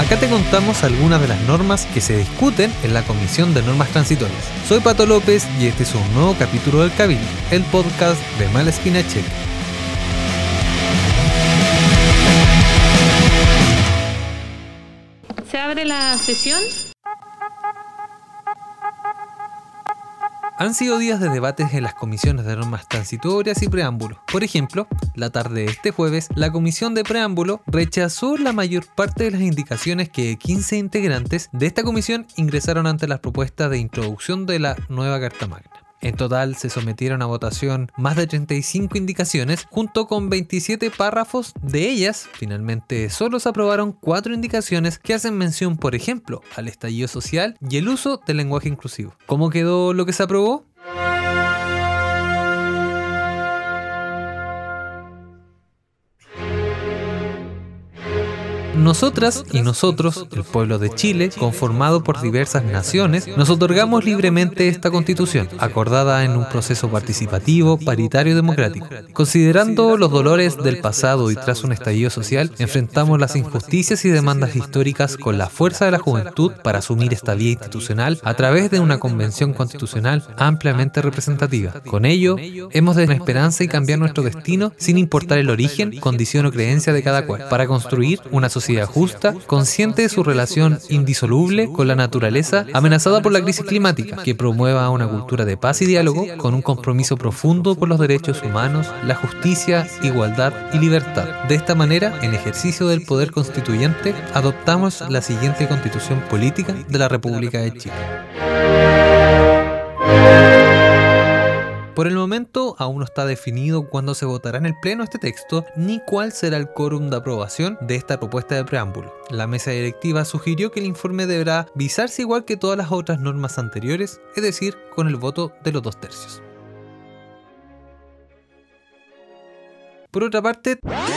Acá te contamos algunas de las normas que se discuten en la Comisión de Normas Transitorias. Soy Pato López y este es un nuevo capítulo del Cabildo, el podcast de Malespina Checa. Se abre la sesión. Han sido días de debates en las comisiones de normas transitorias y preámbulo. Por ejemplo, la tarde de este jueves, la comisión de preámbulo rechazó la mayor parte de las indicaciones que 15 integrantes de esta comisión ingresaron ante las propuestas de introducción de la nueva Carta Magna. En total se sometieron a votación más de 35 indicaciones junto con 27 párrafos. De ellas, finalmente solo se aprobaron 4 indicaciones que hacen mención, por ejemplo, al estallido social y el uso del lenguaje inclusivo. ¿Cómo quedó lo que se aprobó? Nosotras y nosotros, el pueblo de Chile, conformado por diversas naciones, nos otorgamos libremente esta Constitución, acordada en un proceso participativo, paritario y democrático. Considerando los dolores del pasado y tras un estallido social, enfrentamos las injusticias y demandas históricas con la fuerza de la juventud para asumir esta vía institucional a través de una convención constitucional ampliamente representativa. Con ello, hemos de tener esperanza y cambiar nuestro destino sin importar el origen, condición o creencia de cada cual, para construir una sociedad justa, consciente de su relación indisoluble con la naturaleza amenazada por la crisis climática, que promueva una cultura de paz y diálogo con un compromiso profundo por los derechos humanos, la justicia, igualdad y libertad. De esta manera, en ejercicio del poder constituyente, adoptamos la siguiente Constitución Política de la República de Chile. Por el momento, aún no está definido cuándo se votará en el Pleno este texto, ni cuál será el quórum de aprobación de esta propuesta de preámbulo. La mesa directiva sugirió que el informe deberá visarse igual que todas las otras normas anteriores, es decir, con el voto de los 2/3. Por otra parte,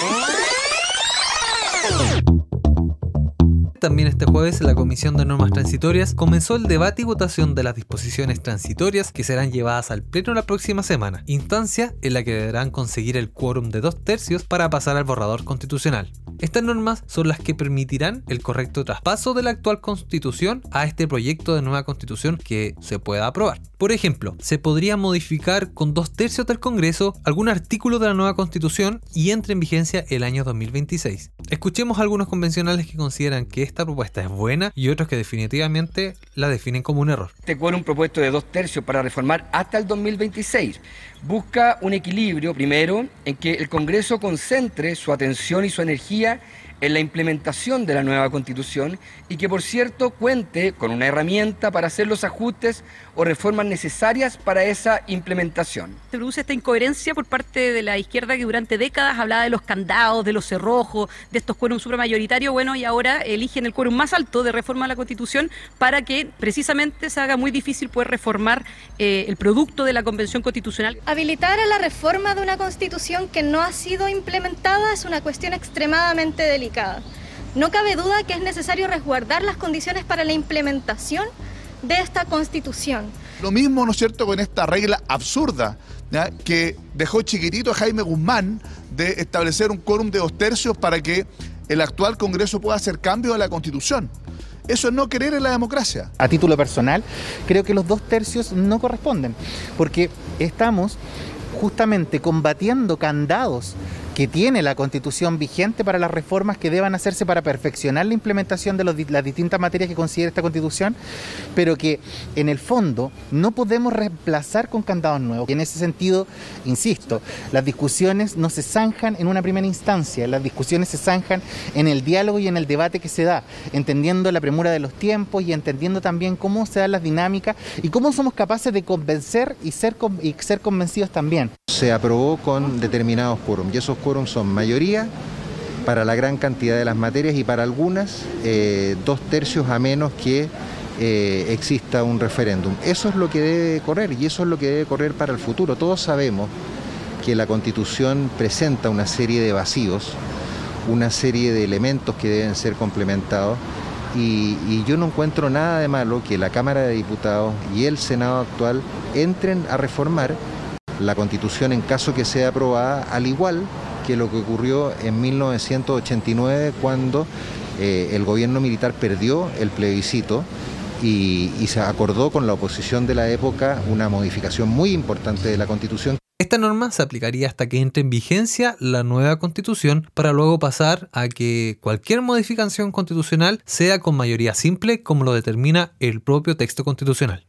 también este jueves la Comisión de Normas Transitorias comenzó el debate y votación de las disposiciones transitorias que serán llevadas al Pleno la próxima semana, instancia en la que deberán conseguir el quórum de 2/3 para pasar al borrador constitucional. Estas normas son las que permitirán el correcto traspaso de la actual Constitución a este proyecto de nueva Constitución que se pueda aprobar. Por ejemplo, se podría modificar con 2/3 del Congreso algún artículo de la nueva Constitución y entre en vigencia el año 2026. Escuchemos a algunos convencionales que consideran que esta propuesta es buena y otros que definitivamente la definen como un error. Este quórum propuesto de 2/3 para reformar hasta el 2026 busca un equilibrio, primero, en que el Congreso concentre su atención y su energía en la implementación de la nueva Constitución y que, por cierto, cuente con una herramienta para hacer los ajustes o reformas necesarias para esa implementación. Se produce esta incoherencia por parte de la izquierda que durante décadas hablaba de los candados, de los cerrojos, de estos quórums supramayoritarios, y ahora eligen el quórum más alto de reforma a la Constitución para que precisamente se haga muy difícil poder reformar el producto de la Convención Constitucional. Habilitar a la reforma de una Constitución que no ha sido implementada es una cuestión extremadamente delicada. No cabe duda que es necesario resguardar las condiciones para la implementación de esta Constitución. Lo mismo, ¿no es cierto?, con esta regla absurda, ¿ya?, que dejó chiquitito a Jaime Guzmán de establecer un quórum de 2/3 para que el actual Congreso pueda hacer cambios a la Constitución. Eso es no querer en la democracia. A título personal, creo que los 2/3 no corresponden, porque estamos justamente combatiendo candados que tiene la Constitución vigente para las reformas que deban hacerse para perfeccionar la implementación de las distintas materias que considera esta Constitución, pero que en el fondo no podemos reemplazar con candados nuevos. Y en ese sentido, insisto, las discusiones no se zanjan en una primera instancia, las discusiones se zanjan en el diálogo y en el debate que se da, entendiendo la premura de los tiempos y entendiendo también cómo se dan las dinámicas y cómo somos capaces de convencer y ser convencidos también. Se aprobó con determinados quórums y esos quórums son mayoría para la gran cantidad de las materias y para algunas 2/3 a menos que exista un referéndum. Eso es lo que debe correr y eso es lo que debe correr para el futuro. Todos sabemos que la Constitución presenta una serie de vacíos, una serie de elementos que deben ser complementados y yo no encuentro nada de malo que la Cámara de Diputados y el Senado actual entren a reformar la Constitución en caso que sea aprobada, al igual que lo que ocurrió en 1989 cuando el gobierno militar perdió el plebiscito y se acordó con la oposición de la época una modificación muy importante de la Constitución. Esta norma se aplicaría hasta que entre en vigencia la nueva Constitución, para luego pasar a que cualquier modificación constitucional sea con mayoría simple, como lo determina el propio texto constitucional.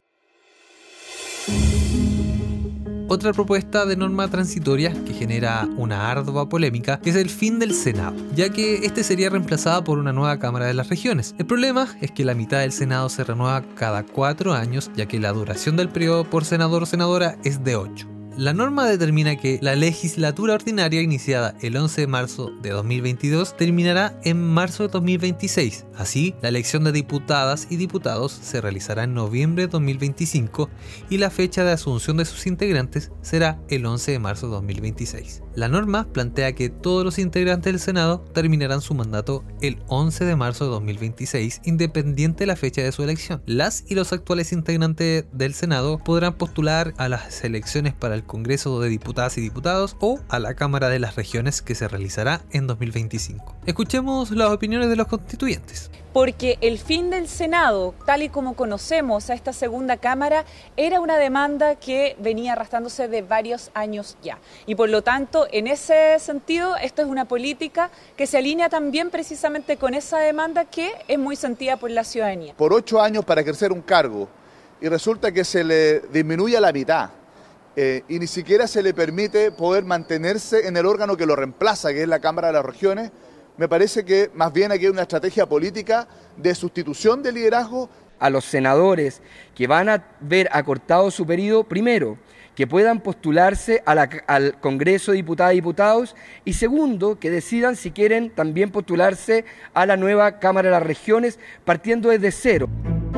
Otra propuesta de norma transitoria que genera una ardua polémica es el fin del Senado, ya que este sería reemplazado por una nueva Cámara de las Regiones. El problema es que la mitad del Senado se renueva cada 4 años, ya que la duración del periodo por senador o senadora es de 8. La norma determina que la legislatura ordinaria iniciada el 11 de marzo de 2022 terminará en marzo de 2026. Así, la elección de diputadas y diputados se realizará en noviembre de 2025 y la fecha de asunción de sus integrantes será el 11 de marzo de 2026. La norma plantea que todos los integrantes del Senado terminarán su mandato el 11 de marzo de 2026, independiente de la fecha de su elección. Las y los actuales integrantes del Senado podrán postular a las elecciones para el Congreso de Diputadas y Diputados o a la Cámara de las Regiones, que se realizará en 2025. Escuchemos las opiniones de los constituyentes. Porque el fin del Senado, tal y como conocemos a esta segunda Cámara, era una demanda que venía arrastrándose de varios años ya. Y por lo tanto, en ese sentido, esto es una política que se alinea también precisamente con esa demanda que es muy sentida por la ciudadanía. Por 8 años para ejercer un cargo y resulta que se le disminuye a la mitad. Y ni siquiera se le permite poder mantenerse en el órgano que lo reemplaza, que es la Cámara de las Regiones. Me parece que más bien aquí hay una estrategia política de sustitución de liderazgo. A los senadores que van a ver acortado su periodo, primero, que puedan postularse al Congreso de Diputadas y Diputados, y segundo, que decidan si quieren también postularse a la nueva Cámara de las Regiones, partiendo desde cero.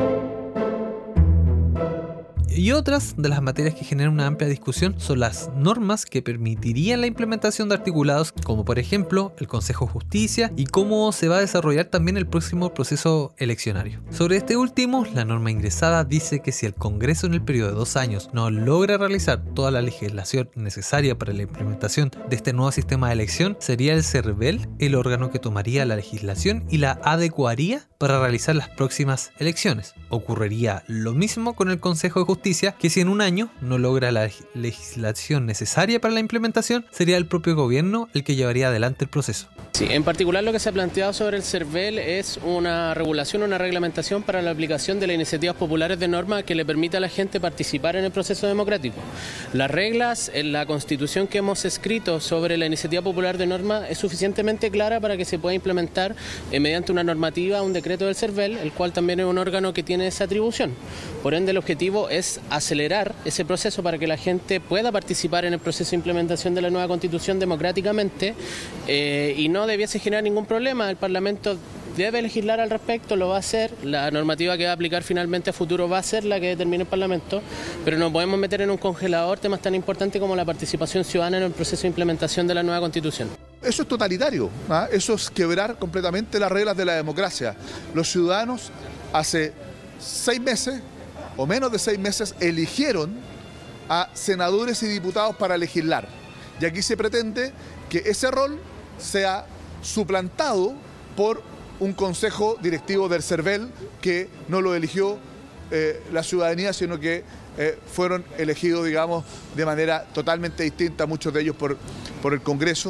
Y otras de las materias que generan una amplia discusión son las normas que permitirían la implementación de articulados, como por ejemplo el Consejo de Justicia, y cómo se va a desarrollar también el próximo proceso eleccionario. Sobre este último, la norma ingresada dice que si el Congreso en el periodo de 2 años no logra realizar toda la legislación necesaria para la implementación de este nuevo sistema de elección, sería el CERVEL el órgano que tomaría la legislación y la adecuaría para realizar las próximas elecciones. Ocurriría lo mismo con el Consejo de Justicia, que si en un año no logra la legislación necesaria para la implementación, sería el propio gobierno el que llevaría adelante el proceso. Sí, en particular lo que se ha planteado sobre el CERVEL es una regulación, una reglamentación para la aplicación de las iniciativas populares de norma que le permita a la gente participar en el proceso democrático. Las reglas en la Constitución que hemos escrito sobre la iniciativa popular de norma es suficientemente clara para que se pueda implementar mediante una normativa, un decreto del CERVEL, el cual también es un órgano que tiene esa atribución. Por ende, el objetivo es acelerar ese proceso para que la gente pueda participar en el proceso de implementación de la nueva Constitución democráticamente y no debiese generar ningún problema. El Parlamento debe legislar al respecto, lo va a hacer. La normativa que va a aplicar finalmente a futuro va a ser la que determine el Parlamento, pero no podemos meter en un congelador temas tan importantes como la participación ciudadana en el proceso de implementación de la nueva Constitución. Eso es totalitario, ¿ah? Eso es quebrar completamente las reglas de la democracia. Los ciudadanos hace 6 meses o menos de 6 meses eligieron a senadores y diputados para legislar. Y aquí se pretende que ese rol sea suplantado por un consejo directivo del CERVEL que no lo eligió la ciudadanía, sino que fueron elegidos, digamos, de manera totalmente distinta, muchos de ellos por el Congreso.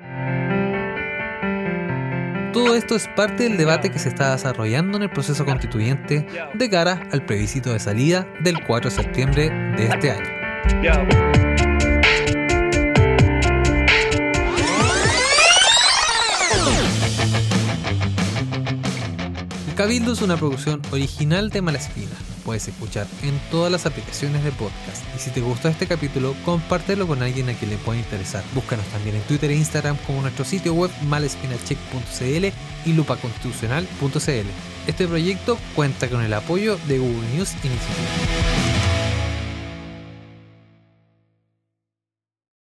Todo esto es parte del debate que se está desarrollando en el proceso constituyente de cara al plebiscito de salida del 4 de septiembre de este año. El Cabildo es una producción original de Malaspina. Puedes escuchar en todas las aplicaciones de podcast. Y si te gustó este capítulo, compártelo con alguien a quien le pueda interesar. Búscanos también en Twitter e Instagram como nuestro sitio web malespinacheck.cl y lupaconstitucional.cl. Este proyecto cuenta con el apoyo de Google News Initiative.